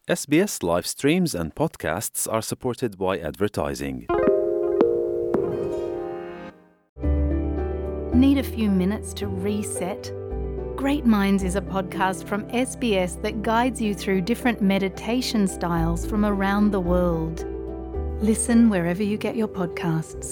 SBS live streams and podcasts are supported by advertising. Need a few minutes to reset? Great Minds is a podcast from SBS that guides you through different meditation styles from around the world. Listen wherever you get your podcasts.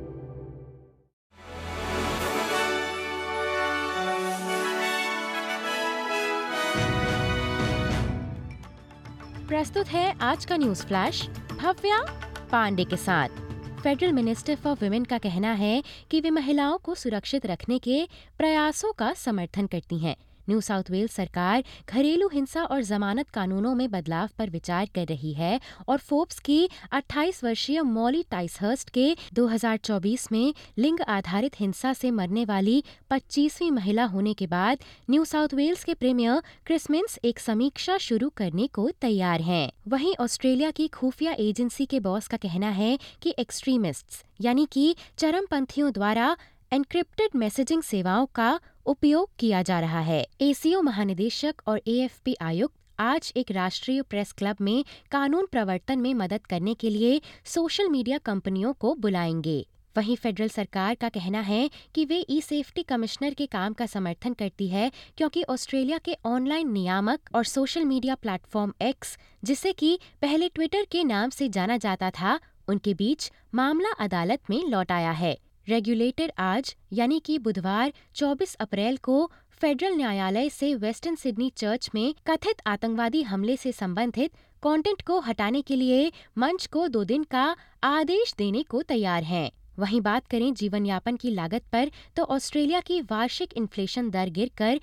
प्रस्तुत है आज का news flash Bhavya Pandey के साथ। Federal minister for women का कहना है कि वे महिलाओं को सुरक्षित रखने के प्रयासों का समर्थन करती हैं। न्यू साउथ वेल्स सरकार घरेलू हिंसा और जमानत कानूनों में बदलाव पर विचार कर रही है और फोर्ब्स की 28 वर्षीय मॉली टाइसहर्स्ट के 2024 में लिंग आधारित हिंसा से मरने वाली 25वीं महिला होने के बाद न्यू साउथ वेल्स के प्रीमियर क्रिस मिन्स एक समीक्षा शुरू करने को तैयार हैं। वहीं ऑस्ट्रेलिया की खुफिया एजेंसी के बॉस का कहना है कि एक्सट्रीमिस्ट्स यानी कि चरमपंथियों द्वारा एन्क्रिप्टेड मैसेजिंग सेवाओं का उपयोग किया जा रहा है। ACO महानिदेशक और AFP आयुक्त आज एक राष्ट्रीय प्रेस क्लब में कानून प्रवर्तन में मदद करने के लिए सोशल मीडिया कंपनियों को बुलाएंगे। वहीं फेडरल सरकार का कहना है कि वे ई-सेफ्टी कमिश्नर के काम का समर्थन करती है क्योंकि ऑस्ट्रेलिया के ऑनलाइन नियामक और सोशल मीडिया प्लेटफॉर्म X, जिसे कि पहले ट्विटर के नाम से जाना जाता था, उनके बीच मामला अदालत में लौट आया है। रेगुलेटर आज यानी कि बुधवार 24 अप्रैल को फेडरल न्यायालय से वेस्टर्न सिडनी चर्च में कथित आतंकवादी हमले से संबंधित कंटेंट को हटाने के लिए मंच को 2 दिन का आदेश देने को तैयार हैं। वहीं बात करें जीवन यापन की लागत पर तो ऑस्ट्रेलिया की वार्षिक इन्फ्लेशन दर गिरकर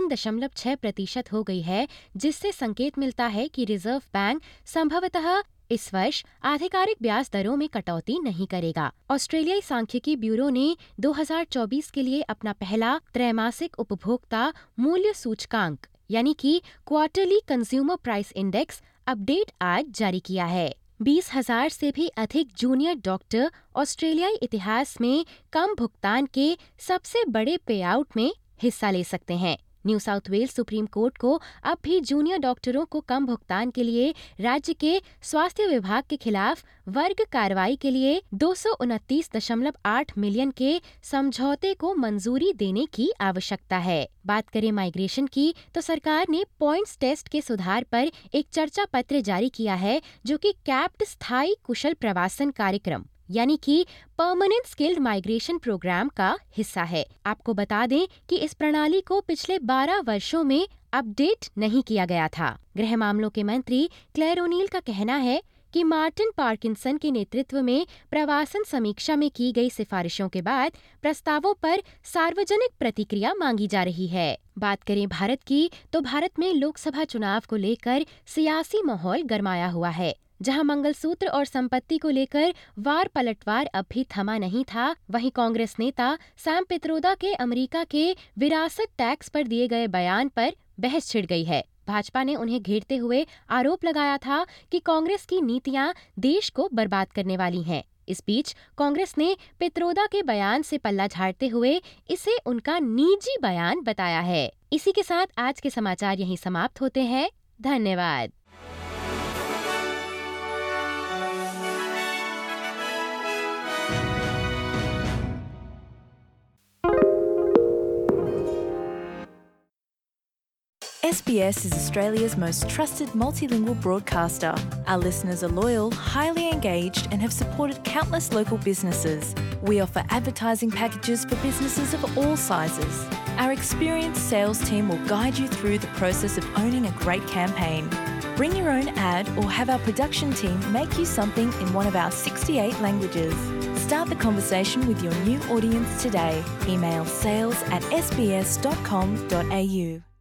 3.6% हो गई है, जिससे संकेत मिलता है कि रिजर्व बैंक संभवतः इस वर्ष आधिकारिक ब्याज दरों में कटौती नहीं करेगा। ऑस्ट्रेलियाई सांख्यिकी ब्यूरो ने 2024 के लिए अपना पहला त्रैमासिक उपभोक्ता मूल्य सूचकांक यानी कि quarterly consumer price index update आज जारी किया है। 20,000 से भी अधिक जूनियर डॉक्टर ऑस्ट्रेलियाई इतिहास में कम भुगतान के सबसे बड़े पे आउट में हिस्सा ले सकते हैं। New South Wales supreme court को अब भी जूनियर डॉक्टरों को कम भुगतान के लिए राज्य के स्वास्थ्य विभाग के खिलाफ वर्ग कार्रवाई के लिए 229.8 मिलियन के समझौते को मंजूरी देने की आवश्यकता है। बात करें माइग्रेशन की तो सरकार ने पॉइंट्स टेस्ट के सुधार पर एक चर्चा पत्र जारी किया है, जो कि कैप्ड स्थायी कुशल प्रवासन कार्यक्रम यानी कि परमानेंट स्किल्ड माइग्रेशन प्रोग्राम का हिस्सा है। आपको बता दें कि इस प्रणाली को पिछले 12 वर्षों में अपडेट नहीं किया गया था। गृह मामलों के मंत्री क्लेयर ओनील का कहना है कि मार्टिन पार्किंसन के नेतृत्व में प्रवासन समीक्षा में की गई सिफारिशों के बाद प्रस्तावों पर सार्वजनिक प्रतिक्रिया मांगी जा रही है। बात करें भारत की तो भारत में लोकसभा चुनाव को लेकर सियासी माहौल गरमाया हुआ है। जहां मंगलसूत्र और संपत्ति को लेकर वार पलटवार अब भी थमा नहीं था, वहीं कांग्रेस नेता सैम पित्रोदा के अमेरिका के विरासत टैक्स पर दिए गए बयान पर बहस छिड़ गई है। भाजपा ने उन्हें घेरते हुए आरोप लगाया था कि कांग्रेस की नीतियां देश को बर्बाद करने वाली हैं। इस बीच कांग्रेस ने पित्रोदा के बयान से पल्ला झाड़ते हुए इसे उनका निजी बयान बताया है। इसी के साथ आज के समाचार यहीं समाप्त होते हैं। धन्यवाद। SBS is Australia's most trusted multilingual broadcaster. Our listeners are loyal, highly engaged, and have supported countless local businesses. We offer advertising packages for businesses of all sizes. Our experienced sales team will guide you through the process of owning a great campaign. Bring your own ad or have our production team make you something in one of our 68 languages. Start the conversation with your new audience today. Email sales@sbs.com.au.